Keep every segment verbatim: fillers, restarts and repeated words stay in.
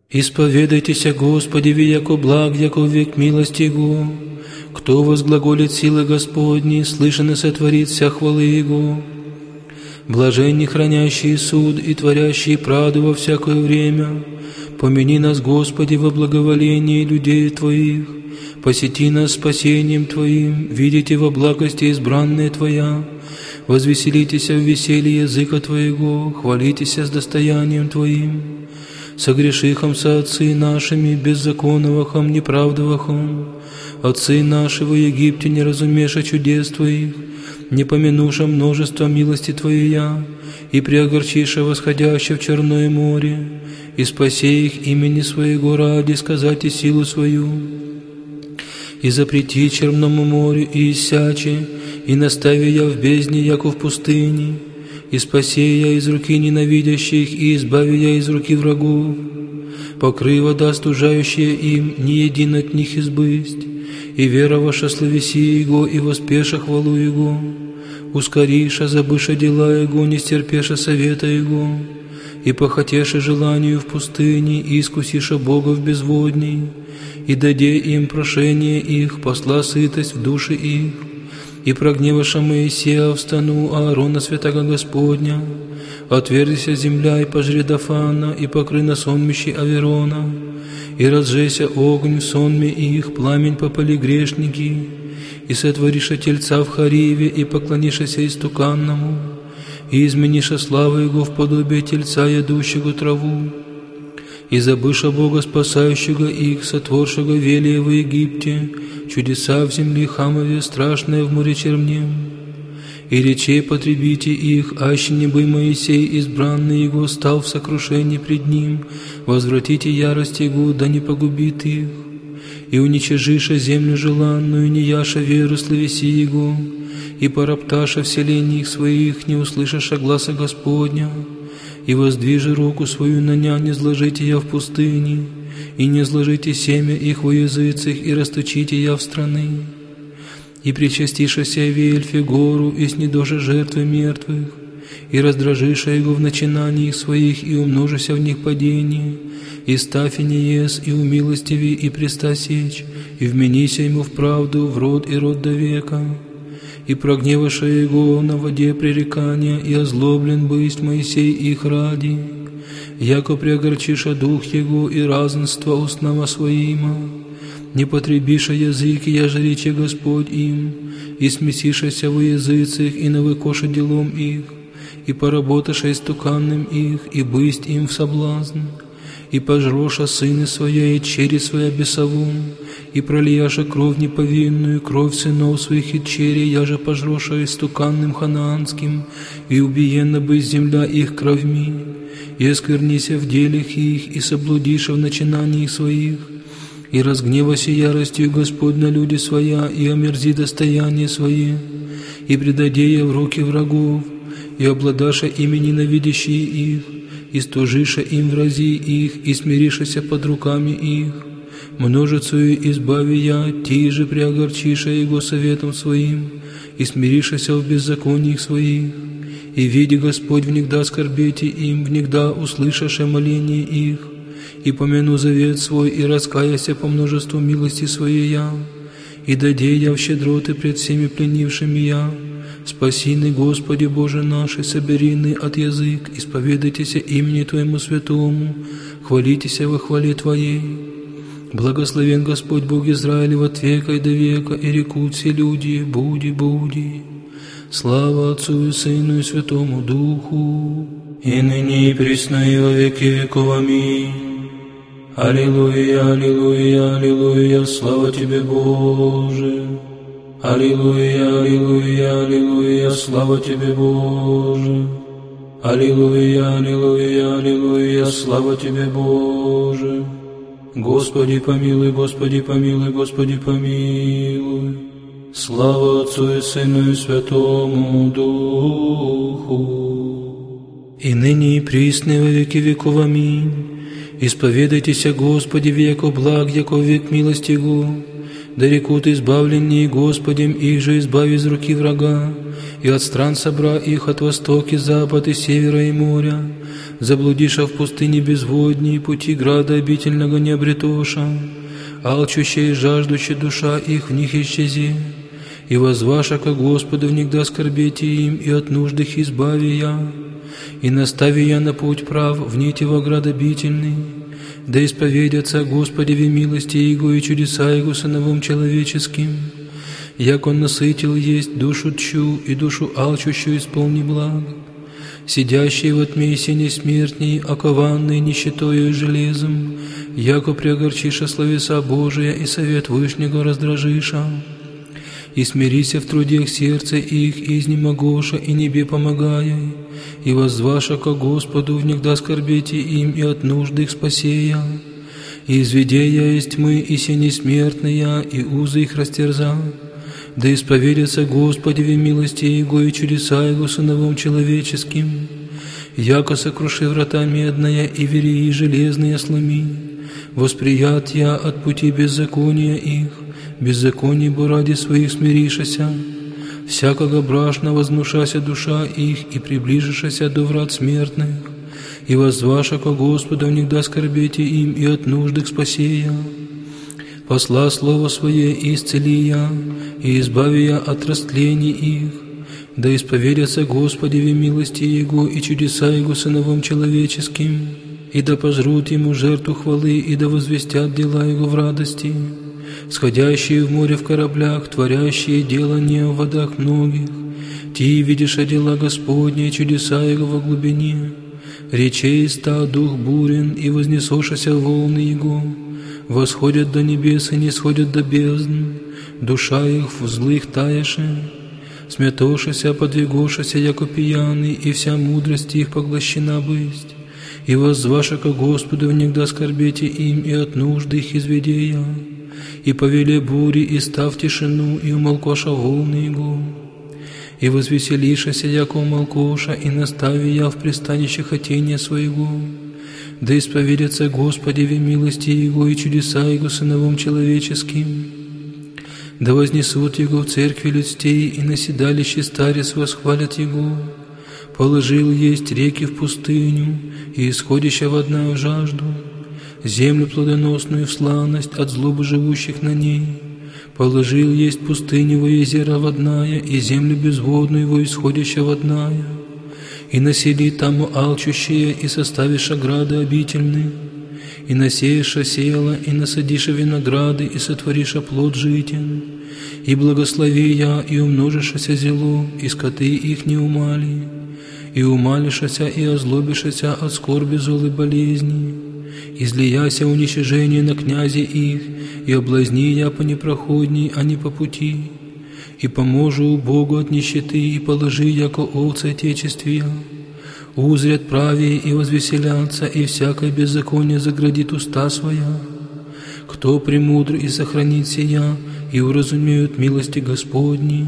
Исповедайтеся Господи, яко благ, яко век милости Его. Кто возглаголит силы Господни, слышен и сотворит вся хвалы Его. Блаженни, хранящие суд и творящие правду во всякое время. Помяни нас, Господи, во благоволении людей Твоих. Посети нас спасением Твоим, видите во благости избранные Твоя. Возвеселитесь в веселье языка Твоего, хвалитесь с достоянием Твоим. Согрешихом со отцы нашими, беззаконовахом, неправдовахом. Отцы наши во Египте не разумеша чудес Твоих, не помянуша множество милости Твоя, и приогорчиша восходяще в Черное море, и спаси их имени Своего ради, сказать и силу Свою. И запрети Черному морю и иссячи, и настави я в бездне, яко в пустыне, и спаси я из руки ненавидящих, и избави я из руки врагов. Покрый вода, стужающая им, ни един от них избысть, и вера ваша славеси Его, и воспеша хвалу Его. Ускориша, забыша дела Его, не стерпеша совета Его, и похотеша желанию в пустыне, и искусиша Бога в безводней, и даде им прошение их, посла сытость в души их, и прогневаша Моисея в стану Аарона святого Господня, отвердися земля и пожри Дафана, и покры на сонмище Аверона, и разжейся огонь в сонме их, пламень попали грешники, и сотвориша тельца в Хариве, и поклонишася истуканному, и измениша славу Его в подобие тельца, ядущего траву, и забыша Бога, спасающего их, сотворшего велия в Египте, чудеса в земле Хамове, страшное в море Чернем. И речей потребите их, аще не бы Моисей, избранный Его, стал в сокрушении пред Ним, возвратите ярость Его, да не погубит их. И уничижиша землю желанную, не яша веру славеси Его, и поропташа в селениях своих, не услышаша гласа Господня, и воздвижи руку свою на ня, не зложите я в пустыне, и не зложите семя их во языцах, и расточите я в страны. И причастишася в Ельфе гору, и снедожи жертвы мертвых, и раздражиша его в начинаниях своих, и умножися в них падение, и ставь и не ес, и умилостиви, и преста сечь, и вменися ему в правду, в род и род до века. И прогневаша его на воде пререкания, и озлоблен бысть Моисей их ради, яко преогорчиша дух его и разнство устного своима. Не потребиша языки, я же рече Господь им, и смесишася во языцах, и навыкоша делом их, и поработаша истуканным их, и бысть им в соблазн, и пожроша сыны своя, и чери своя бесовун, и прольяша кровь неповинную, кровь сынов своих и чери, я же пожроша истуканным ханаанским, и убиенна бы земля их кровьми, и осквернися в делях их, и соблудиша в начинаниях своих, и разгневайся яростью Господь на люди своя, и омерзи достояние свое, и предаде я в руки врагов, и обладаша ими ненавидящие их, и стужиша им врази их, и смиришася под руками их. Множицею избави я, ти же преогорчиша его советом своим, и смиришася в беззакониях своих. И види Господь внегда скорбете им, внегда услышаше моление их, и помяну завет свой, и раскаяся по множеству милости своей я, и даде я в щедроты пред всеми пленившими я. Спасины, Господи Боже наш, соберины от язык, исповедайтеся имени Твоему святому, хвалитеся во хвале Твоей. Благословен Господь Бог Израилев от века и до века, и рекут все люди, буди, буди. Слава Отцу и Сыну и Святому Духу, и ныне и присно и во веки веков. Аминь. Аллилуйя, аллилуйя, аллилуйя, слава Тебе, Боже. Аллилуйя, аллилуйя, аллилуйя, слава Тебе, Боже. Аллилуйя, аллилуйя, аллилуйя, слава Тебе, Боже. Господи помилуй, Господи помилуй, Господи помилуй. Слава Отцу и Сыну и Святому Духу. И ныне и присно и во веки веков. Аминь. Исповедайтеся, Господи, веко благ, яко век милости Его. Да рекут избавленнее Господем, их же избави из руки врага, и от стран собра их от востока, запад и севера и моря. Заблудиша в пустыне безводней, пути града обительного не обретоша, алчущая и жаждущая душа их в них исчези, и возваша ко Господу внегда скорбете им, и от нужд их избави я, и настави я на путь прав в нити во град обительный, да исповедятся Господи в милости Его и чудеса Его сыновом человеческим, як Он насытил есть душу тчу и душу алчущую исполни благ, сидящие во тьме и сене смертней, окованные нищетою и железом, яко преогорчиша словеса Божия и совет Вышнего раздражиша, и смирися в трудах сердца их, и изнемогоша, и небе помогая, и воззваша ко Господу внегда скорбете им, и от нужды их спасея, и изведея из тьмы и сени смертные, и узы их растерза, да исповедятся Господи в милости Его и чудеса Его сыновом человеческим, яко сокруши врата медная и верии железные сломи, восприят я от пути беззакония их, беззаконий бо ради своих смиришася, всякого брашна вознушася душа их и приближишася до врат смертных, и воззваша ко Господу внегда скорбете им и от нужд их спасея, посла Слово Свое и исцели я, и избави я от растлений их, да исповедятся Господи в милости Его и чудеса Его сыновом человеческим, и да пожрут Ему жертву хвалы, и да возвестят дела Его в радости, сходящие в море в кораблях, творящие делания в водах многих, ти видишь дела Господни, чудеса Его во глубине, речей ста дух бурен, и вознесошася волны Его, восходят до небес и не сходят до бездн, душа их в злых таяше, смятошася, подвигошася, яко пьяный, и вся мудрость их поглощена бысть, и воззваша ко Господу внегда скорбете им, и от нужды их изведея, и повеле бури, и став тишину, и умолкоша волны Его, и возвеселишася, яко умолкоша, и настави я в пристанище хотения своего, да исповедятся Господи в милости Его и чудеса Его сыновом человеческим, да вознесут Его в церкви людстей, и на седалище старец восхвалят Его. Положил есть реки в пустыню, и исходящая вода в жажду, землю плодоносную в сланость от злобы живущих на ней. Положил есть пустыню во езера водная, и землю безводную во исходящая водная, и насели там алчущие, и составиша грады обительные, и насеяша села, и насадиша винограды, и сотвориша плод житен, и благослови я, и умножишася зело, и скоты их не умали, и умалишася, и озлобишася от скорби злой болезни, излияся уничижение на князе их, и облазни я по непроходней, а не по пути, и поможу Богу от нищеты, и положи, яко овцы отечествия, узрят правее и возвеселятся, и всякое беззаконие заградит уста своя. Кто премудр и сохранит сия, и уразумеют милости Господни.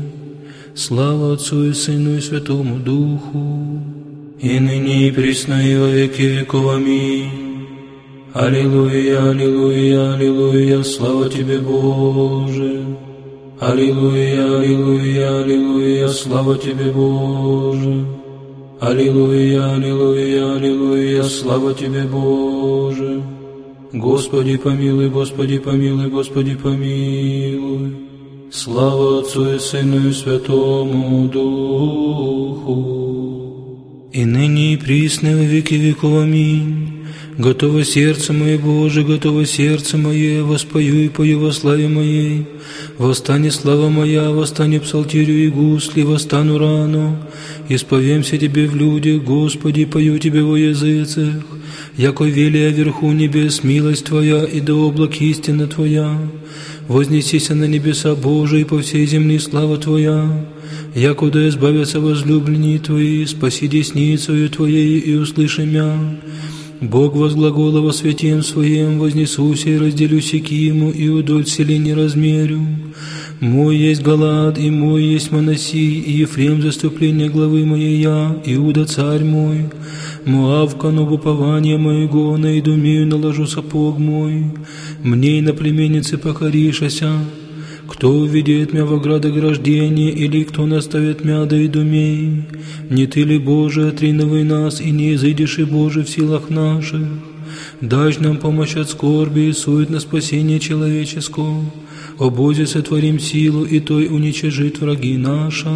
Слава Отцу и Сыну и Святому Духу, и ныне и присно и во веки веков. Аминь. Аллилуйя, аллилуйя, аллилуйя, слава Тебе, Боже. Аллилуйя, аллилуйя, аллилуйя, слава Тебе, Боже. Аллилуйя, аллилуйя, аллилуйя, слава Тебе, Боже. Господи помилуй, Господи помилуй, Господи помилуй. Слава Отцу и Сыну и Святому Духу, и ныне и присно во веки веков. Аминь. Готово сердце мое, Боже, готово сердце мое, воспою и пою во славе моей. Восстане слава моя, восстане псалтирю и гусли, восстану рано. Исповемся Тебе в людях, Господи, пою Тебе во языцах. Яко велия вверху небес милость Твоя, и до облак истина Твоя. Вознесися на небеса Божии, по всей земли слава Твоя. Яко да избавятся возлюбленные Твои, спаси десницею Твоей и услыши мя. Бог возглагола во святем Своем, вознесуся и разделю Сикиму, и удоль селения размерю. Мой есть Галаад, и мой есть Манаси, и Ефрем заступление главы моей я, Иуда царь мой. Моав кану упование моего, на Идумею наложу сапог мой. Мне и на племеннице покоришася. Кто уведет мя в оградограждение, или кто наставит мя до идумей? Не ты ли, Боже, отриновый нас, и не изыдешь и, Боже, в силах наших? Дашь нам помощь от скорби и сует на спасение человеческого. О Бозе, сотворим силу, и той уничижит враги наша.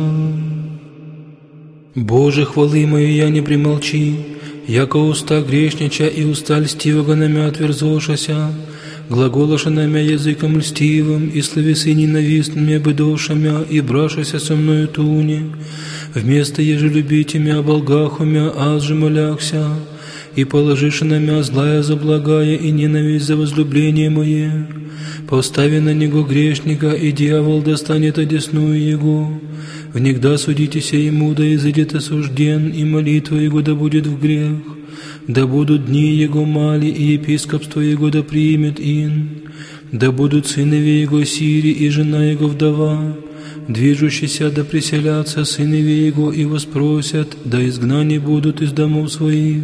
Боже, хвалы мои я не примолчи, яко уста грешнича и уста льстивого на мя отверзошася, глаголоша на мя языком льстивым, и словесы ненавистными быдоша мя, и брашася со мною туне, вместо еже любите мя, болгаху мя, аз же моляхся, и положишь на мя злая за благая, и ненависть за возлюбление мое. Постави на него грешника, и дьявол достанет одесную его. Внегда судитеся ему, да изыдет осужден, и молитва его да будет в грех. Да будут дни его мали, и епископство его да примет ин. Да будут сынове его сири, и жена его вдова. Движущиеся да приселятся сынове его, и воспросят, да изгнаны будут из домов своих.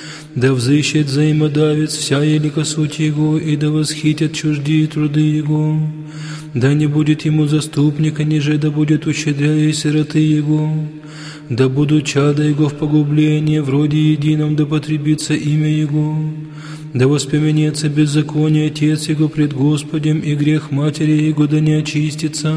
Да взыщет взаимодавец вся елика суть его, и да восхитят чуждие труды его. Да не будет ему заступника, ниже да будет ущедряя сироты его. Да будут чада его в погублении, вроде едином да потребится имя его. Да воспомянется беззаконие отец его пред Господем, и грех матери его да не очистится.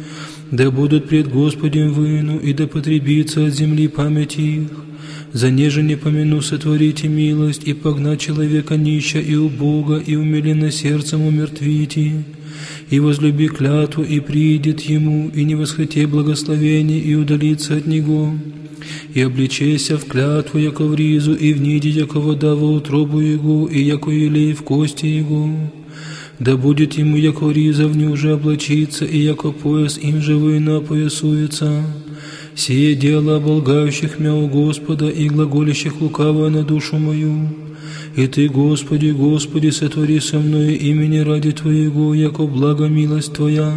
Да будут пред Господем выну, и да потребится от земли память их. За неже не помяну сотворите милость, и погнать человека нища и убога, и умиленно сердцем умертвите. И возлюби клятву, и приидет ему, и не восхоти благословение, и удалится от него. И обличайся в клятву, яко в ризу, и в ниде, яко вода во утробу его, и яко елей в кости его. Да будет ему, яко риза в уже облачиться, и яко пояс им живой напоясуется. Сие дело оболгающих мя у Господа, и глаголящих лукаво на душу мою. И Ты, Господи, Господи, сотвори со мною имени ради Твоего, яко благо милость Твоя.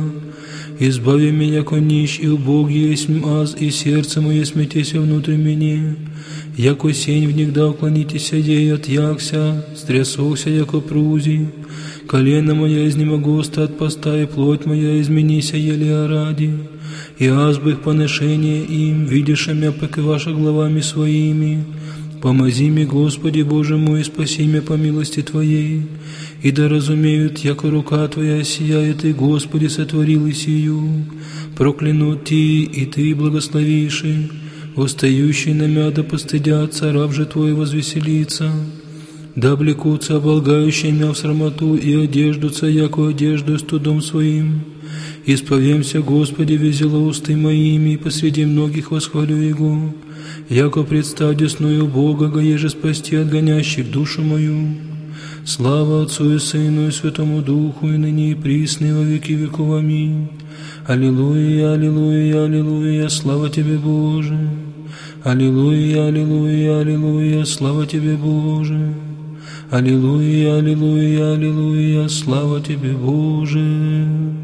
Избави меня, яко нищ, и убог есть аз, и сердце мое смятеся внутрь меня. Яко сень внегда уклонитеся ей от якся, стрясохся, яко прузи. Колено моя изнемогоста от поста, и плоть моя изменися еле ради. И аз бы их поношение им, видишь мя покиваша главами своими. Помози мне, Господи, Боже мой, и спаси меня по милости Твоей. И да разумеют, яко рука Твоя сияет, и, Господи, сотворил и сию. Прокляну Ти, и Ты благословиши. Устающий на мя да постыдятся, раб же Твой возвеселится. Да облекутся оболгающие мя в срамоту, и одеждутся, яко одежду студом своим. Исповемся, Господи, везело усты моими, и посреди многих восхвалю Его. Яко представь десную Бога, еже спасти от гонящих душу мою. Слава Отцу и Сыну и Святому Духу, и ныне и присно, и во веки веков. Аминь. Аллилуйя, аллилуйя, аллилуйя, слава Тебе, Боже. Аллилуйя, аллилуйя, аллилуйя, слава Тебе, Боже. Аллилуйя, аллилуйя, аллилуйя, слава Тебе, Боже.